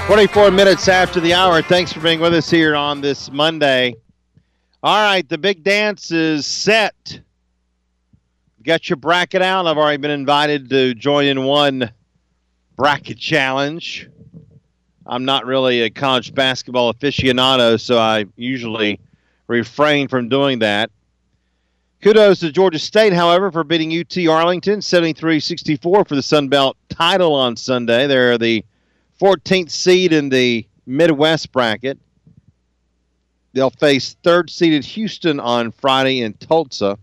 24 minutes after the hour. Thanks for being with us here on this Monday. All right, the big dance is set. Got your bracket out. I've already been invited to join in one bracket challenge. I'm not really a college basketball aficionado, so I usually refrain from doing that. Kudos to Georgia State, however, for beating UT Arlington 73-64 for the Sun Belt title on Sunday. They're the 14th seed in the Midwest bracket. They'll face third-seeded Houston on Friday in Tulsa.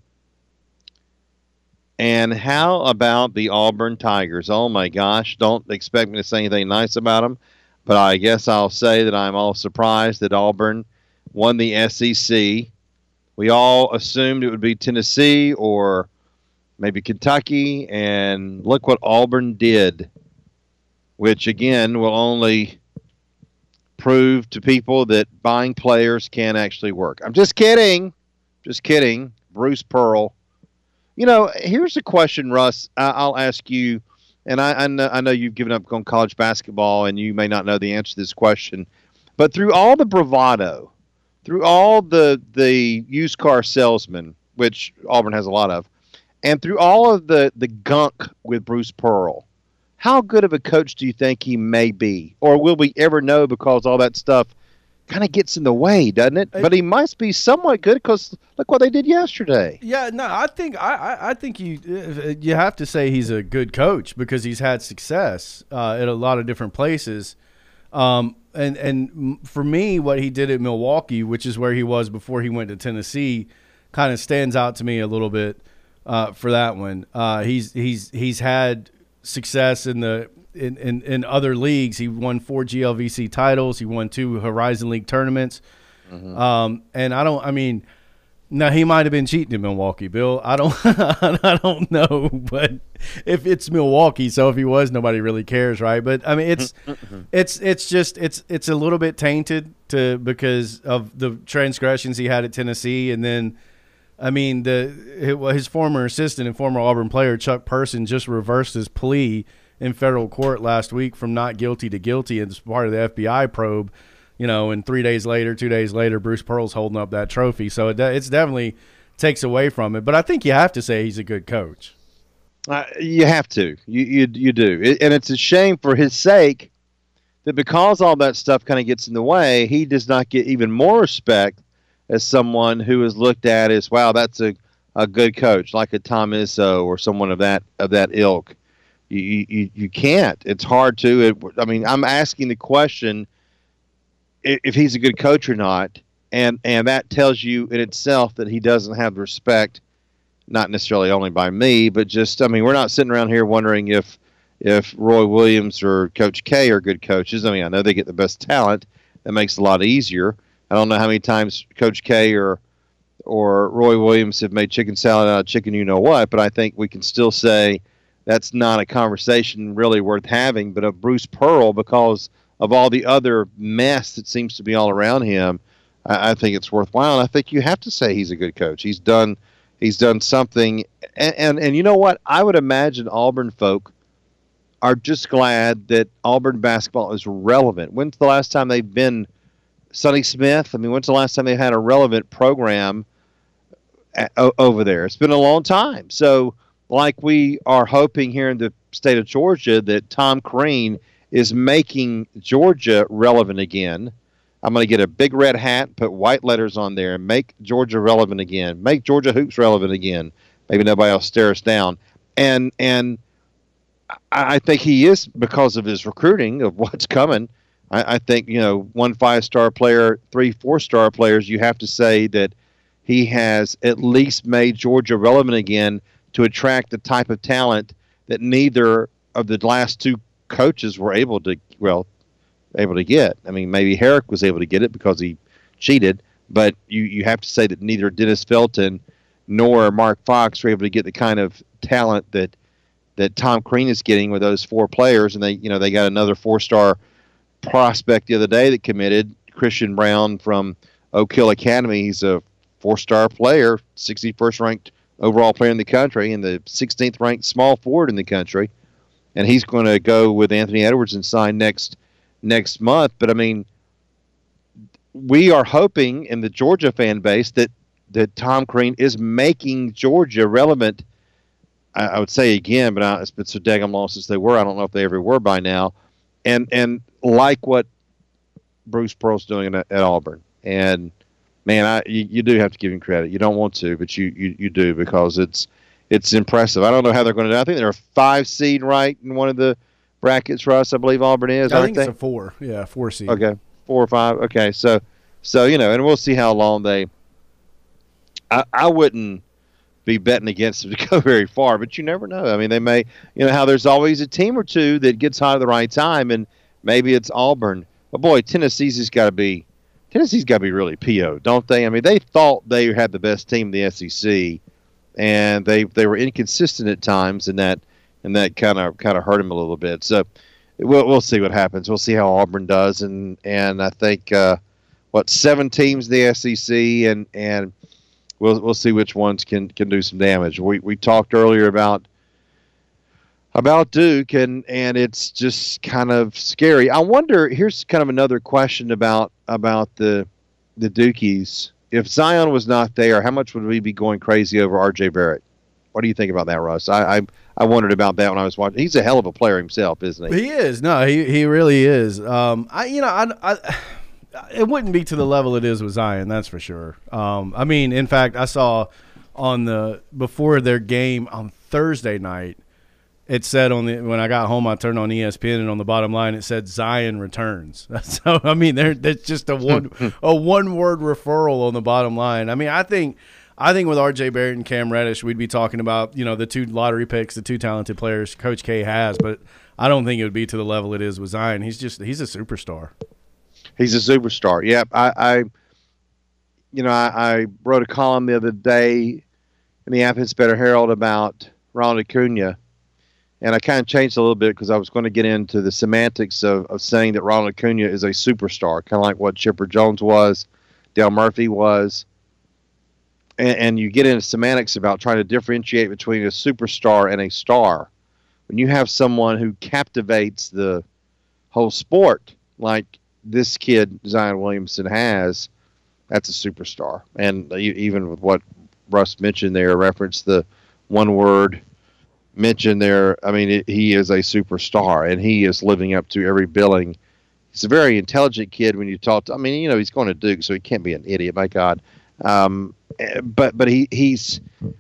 And how about the Auburn Tigers? Oh, my gosh. Don't expect me to say anything nice about them, but I guess I'll say that I'm all surprised that Auburn won the SEC. We all assumed it would be Tennessee or maybe Kentucky, and look what Auburn did, which, again, will only prove to people that buying players can actually work. I'm just kidding. Just kidding. Bruce Pearl. You know, here's a question, Russ. I'll ask you, and I know you've given up on college basketball, and you may not know the answer to this question, but through all the bravado, through all the used car salesmen, which Auburn has a lot of, and through all of the gunk with Bruce Pearl, how good of a coach do you think he may be? Or will we ever know because all that stuff kind of gets in the way, doesn't it? But he must be somewhat good because look what they did yesterday. Yeah, no, I think you have to say he's a good coach because he's had success at a lot of different places. And for me, what he did at Milwaukee, which is where he was before he went to Tennessee, kind of stands out to me a little bit for that one. He's had success in other leagues. He won 4 GLVC titles. He won 2 Horizon League tournaments. And now he might have been cheating in Milwaukee, Bill. I don't know, but if it's Milwaukee, so if he was, nobody really cares, right? But I mean, it's a little bit tainted because of the transgressions he had at Tennessee, and then. I mean, his former assistant and former Auburn player, Chuck Person, just reversed his plea in federal court last week from not guilty to guilty as part of the FBI probe, you know, and 2 days later, Bruce Pearl's holding up that trophy. So it's definitely takes away from it. But I think you have to say he's a good coach. You have to. You do. And it's a shame for his sake that because all that stuff kind of gets in the way, he does not get even more respect as someone who is looked at as, wow, that's a good coach, like a Tom Izzo or someone of that ilk. You can't. It's hard to. I'm asking the question if he's a good coach or not, and that tells you in itself that he doesn't have the respect, not necessarily only by me, but just, we're not sitting around here wondering if Roy Williams or Coach K are good coaches. I know they get the best talent. That makes it a lot easier. I don't know how many times Coach K or Roy Williams have made chicken salad out of chicken you-know-what, but I think we can still say that's not a conversation really worth having. But of Bruce Pearl, because of all the other mess that seems to be all around him, I think it's worthwhile. And I think you have to say he's a good coach. He's done something. And you know what? I would imagine Auburn folk are just glad that Auburn basketball is relevant. When's the last time they've been Sonny Smith? When's the last time they had a relevant program over there? It's been a long time. So, like we are hoping here in the state of Georgia that Tom Crean is making Georgia relevant again. I'm going to get a big red hat, put white letters on there, and make Georgia relevant again. Make Georgia hoops relevant again. Maybe nobody else stare us down. And I think he is because of his recruiting of what's coming. I think, 1 5-star player, 3 4-star players, you have to say that he has at least made Georgia relevant again to attract the type of talent that neither of the last 2 coaches were able to get. Maybe Herrick was able to get it because he cheated, but you have to say that neither Dennis Felton nor Mark Fox were able to get the kind of talent that Tom Crean is getting with those 4 players. And they got another 4-star prospect the other day that committed, Christian Brown from Oak Hill Academy. He's a 4-star player, 61st ranked overall player in the country and the 16th ranked small forward in the country. And he's going to go with Anthony Edwards and sign next next month. But I mean, we are hoping in the Georgia fan base that Tom Crean is making Georgia relevant. I would say again, but it's been so daggum long since they were. I don't know if they ever were by now. And like what Bruce Pearl's doing at Auburn. And man, you do have to give him credit. You don't want to, but you do, because it's impressive. I don't know how they're going to do. I think they're a 5 seed, right, in one of the brackets, Russ. I believe Auburn is. I think it's a 4. Yeah, 4 seed. Okay, 4 or 5. Okay, so and we'll see how long they. I wouldn't be betting against them to go very far, but you never know. I mean, they may, how there's always a team or two that gets hot at the right time, and maybe it's Auburn. But boy, Tennessee's got to be really PO'd, don't they? I mean, they thought they had the best team in the SEC, and they were inconsistent at times, and that kind of hurt them a little bit. So we'll see what happens. We'll see how Auburn does, and I think 7 teams in the SEC, and we'll see which ones can do some damage. We talked earlier about Duke, and it's just kind of scary. I wonder, here's kind of another question about the Dukies. If Zion was not there, how much would we be going crazy over R.J. Barrett? What do you think about that, Russ? I wondered about that when I was watching. He's a hell of a player himself, isn't he? He is. No, he really is. It wouldn't be to the level it is with Zion, that's for sure. I mean, in fact, I saw before their game on Thursday night, it said when I got home, I turned on ESPN, and on the bottom line it said Zion returns. So I mean, there's just a one word referral on the bottom line. I mean, I think with R.J. Barrett and Cam Reddish, we'd be talking about the 2 lottery picks, the 2 talented players Coach K has, but I don't think it would be to the level it is with Zion. He's a superstar. He's a superstar. Yeah, I wrote a column the other day in the Athens Better Herald about Ronald Acuna, and I kind of changed a little bit because I was going to get into the semantics of saying that Ronald Acuna is a superstar, kind of like what Chipper Jones was, Dale Murphy was, and you get into semantics about trying to differentiate between a superstar and a star. When you have someone who captivates the whole sport, like this kid Zion Williamson has, that's a superstar. And even with what Russ mentioned there, referenced the one word mentioned there, I mean, he is a superstar, and he is living up to every billing. He's a very intelligent kid when you talk to, I mean, he's going to Duke, so he can't be an idiot, my God. But he's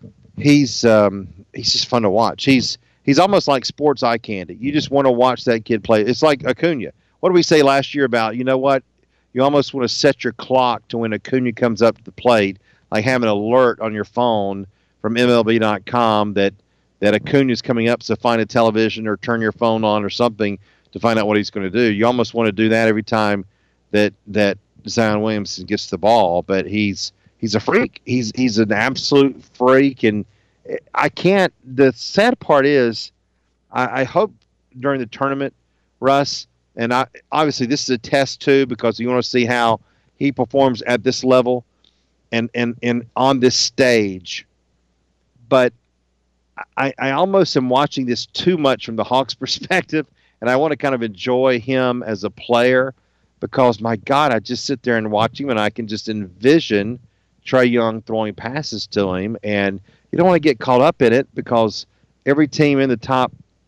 just fun to watch. He's almost like sports eye candy. You just want to watch that kid play. It's like Acuna. What did we say last year about, what? You almost want to set your clock to when Acuna comes up to the plate, like have an alert on your phone from MLB.com that Acuna's coming up, so find a television or turn your phone on or something to find out what he's going to do. You almost want to do that every time that Zion Williamson gets the ball, but he's a freak. He's an absolute freak, and I can't. The sad part is, I hope during the tournament, Russ, and obviously this is a test too, because you want to see how he performs at this level and on this stage. But I almost am watching this too much from the Hawks' perspective, and I want to kind of enjoy him as a player, because my God, I just sit there and watch him, and I can just envision Trae Young throwing passes to him, and you don't want to get caught up in it, because every team in the top,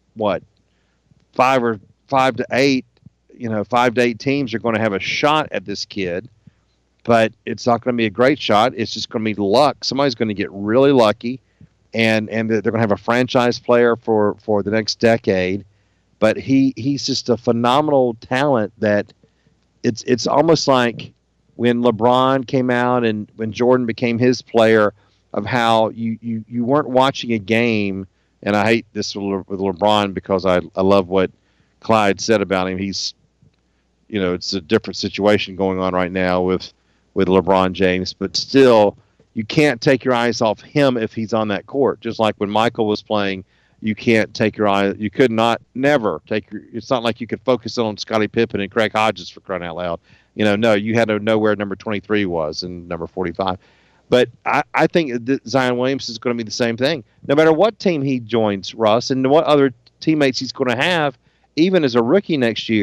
5 to 8 teams are going to have a shot at this kid, but it's not going to be a great shot. It's just going to be luck. Somebody's going to get really lucky, and they're going to have a franchise player for the next decade. But he's just a phenomenal talent that it's almost like when LeBron came out and when Jordan became his player, of how you weren't watching a game. And I hate this with LeBron because I love what Clyde said about him. He's, it's a different situation going on right now with LeBron James, but still, you can't take your eyes off him if he's on that court. Just like when Michael was playing, you can't take your eye. You could never take your. It's not like you could focus on Scottie Pippen and Craig Hodges, for crying out loud. No, you had to know where number 23 was and number 45. But I think that Zion Williamson is going to be the same thing. No matter what team he joins, Russ, and what other teammates he's going to have, even as a rookie next year,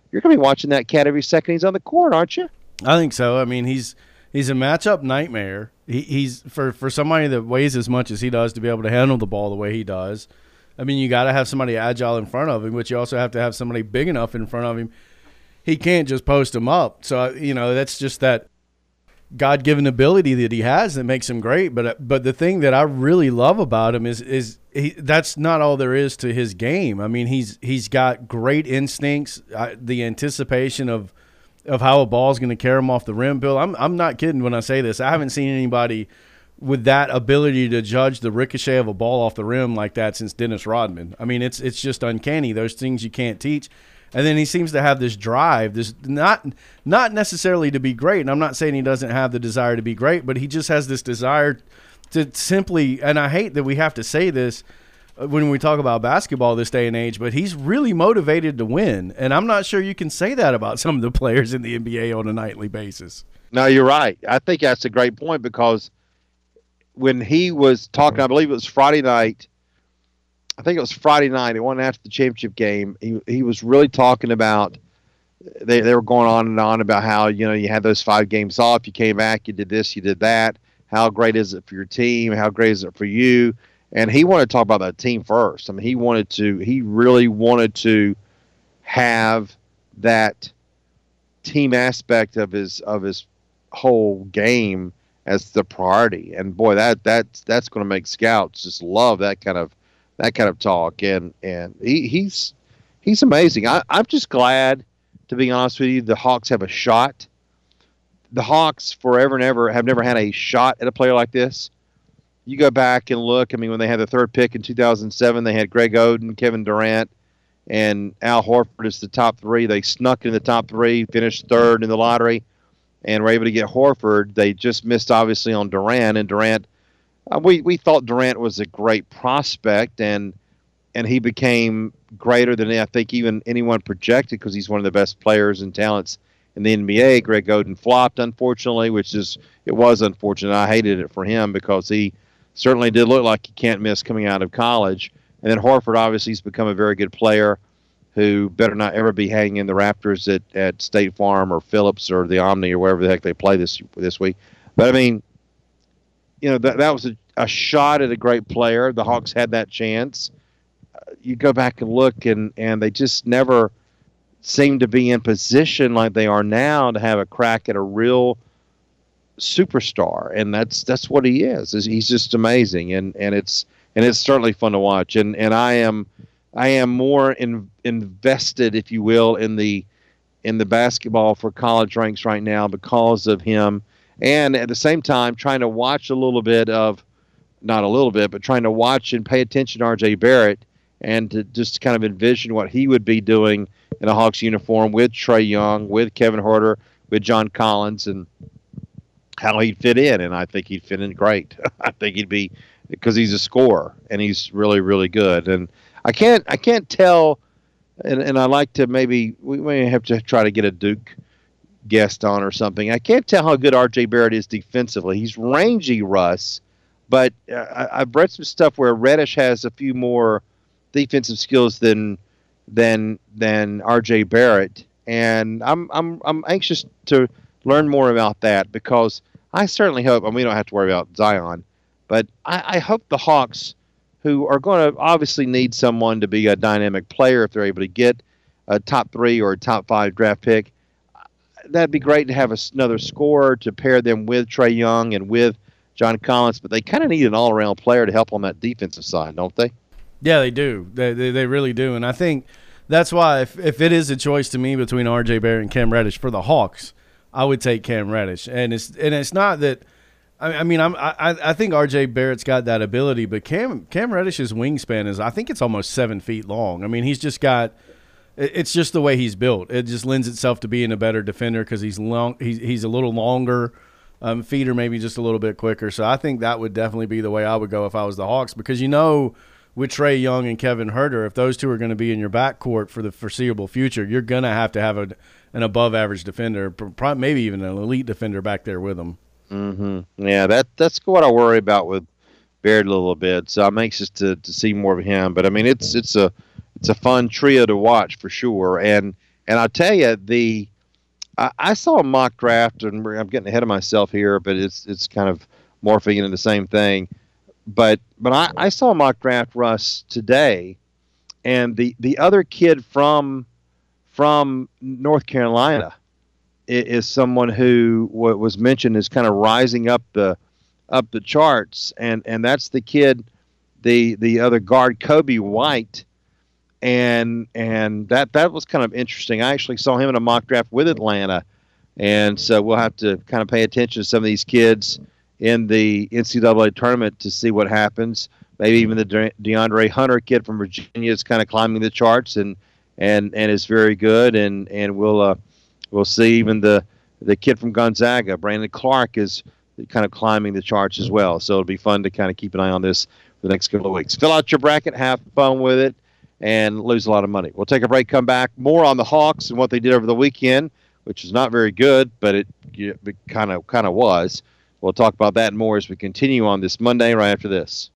you're going to be watching that cat every second he's on the court, aren't you? I think so. I mean, he's a matchup nightmare. He's for somebody that weighs as much as he does to be able to handle the ball the way he does. I mean, you got to have somebody agile in front of him, but you also have to have somebody big enough in front of him. He can't just post him up. So, that's just that God-given ability that he has that makes him great. But the thing that I really love about him is that's not all there is to his game. I mean, he's got great instincts, the anticipation of how a ball is going to carry him off the rim. Bill, I'm not kidding when I say this. I haven't seen anybody with that ability to judge the ricochet of a ball off the rim like that since Dennis Rodman. I mean, it's just uncanny. Those things you can't teach. And then he seems to have this drive, this not necessarily to be great. And I'm not saying he doesn't have the desire to be great, but he just has this desire to simply, and I hate that we have to say this when we talk about basketball this day and age, but he's really motivated to win. And I'm not sure you can say that about some of the players in the NBA on a nightly basis. No, you're right. I think that's a great point because when he was talking, I believe it was Friday night. I think it was Friday night. It wasn't after the championship game. He was really talking about they were going on and on about how you had those 5 games off. You came back, you did this, you did that. How great is it for your team? How great is it for you? And he wanted to talk about that team first. I mean, he really wanted to have that team aspect of his whole game as the priority. And boy, that's going to make scouts just love that kind of talk. And he's amazing. I'm just glad, to be honest with you, the Hawks have a shot. The Hawks forever and ever have never had a shot at a player like this. You go back and look. I mean, when they had the 3rd pick in 2007, they had Greg Oden, Kevin Durant, and Al Horford as the top 3. They snuck in the top 3, finished 3rd in the lottery, and were able to get Horford. They just missed, obviously, on Durant. And Durant, we thought Durant was a great prospect, and he became greater than I think even anyone projected because he's one of the best players and talents in the NBA. Greg Oden flopped, unfortunately, it was unfortunate. I hated it for him because he certainly did look like he can't miss coming out of college. And then Horford, obviously, has become a very good player who better not ever be hanging in the Raptors at State Farm or Phillips or the Omni or wherever the heck they play this week. But, I mean, that was a shot at a great player. The Hawks had that chance. You go back and look, and they just never seem to be in position like they are now to have a crack at a real superstar, and that's what he is. He's just amazing, and it's certainly fun to watch. And I am more invested, if you will, in the basketball for college ranks right now because of him, and at the same time trying to watch trying to watch and pay attention to R.J. Barrett and to just kind of envision what he would be doing in a Hawks uniform with Trae Young, with Kevin Huerter, with John Collins, and how he'd fit in. And I think he'd fit in great. I think he'd be, because he's a scorer and he's really, really good. And I can't tell, and I like to we may have to try to get a Duke guest on or something. I can't tell how good R.J. Barrett is defensively. He's rangy, Russ, but I've read some stuff where Reddish has a few more defensive skills than R.J. Barrett, and I'm anxious to learn more about that because I certainly hope, and we don't have to worry about Zion, but I hope the Hawks, who are going to obviously need someone to be a dynamic player if they're able to get a top 3 or a top 5 draft pick, that'd be great to have another scorer to pair them with Trae Young and with John Collins, but they kind of need an all-around player to help on that defensive side, don't they? Yeah, they do. They really do. And I think that's why if it is a choice to me between R.J. Barrett and Cam Reddish for the Hawks, I would take Cam Reddish. And it's not that I think R.J. Barrett's got that ability, but Cam Reddish's wingspan is, I think it's almost 7 feet long. I mean, he's just got – it's just the way he's built. It just lends itself to being a better defender because he's long. He's a little longer. Feet are maybe just a little bit quicker. So I think that would definitely be the way I would go if I was the Hawks because with Trae Young and Kevin Huerter, if those two are going to be in your backcourt for the foreseeable future, you're going to have an above-average defender, maybe even an elite defender back there with them. Mm-hmm. Yeah, that's what I worry about with Barrett a little bit. So I'm anxious to see more of him. But I mean, it's a fun trio to watch for sure. And And I'll tell you, I saw a mock draft, and I'm getting ahead of myself here, but it's kind of morphing into the same thing. But I saw a mock draft, Russ, today, and the other kid from North Carolina is someone who was mentioned as kind of rising up the charts, and that's the kid, the other guard, Kobe White, and that was kind of interesting. I actually saw him in a mock draft with Atlanta, and so we'll have to kind of pay attention to some of these kids in the NCAA tournament to see what happens. Maybe even the DeAndre Hunter kid from Virginia is kind of climbing the charts and is very good, and we'll see even the kid from Gonzaga, Brandon Clark, is kind of climbing the charts as well. So it'll be fun to kind of keep an eye on this for the next couple of weeks. Fill out your bracket, have fun with it, and lose a lot of money. We'll take a break, come back. More on the Hawks and what they did over the weekend, which is not very good, but it kind of was. We'll talk about that and more as we continue on this Monday right after this.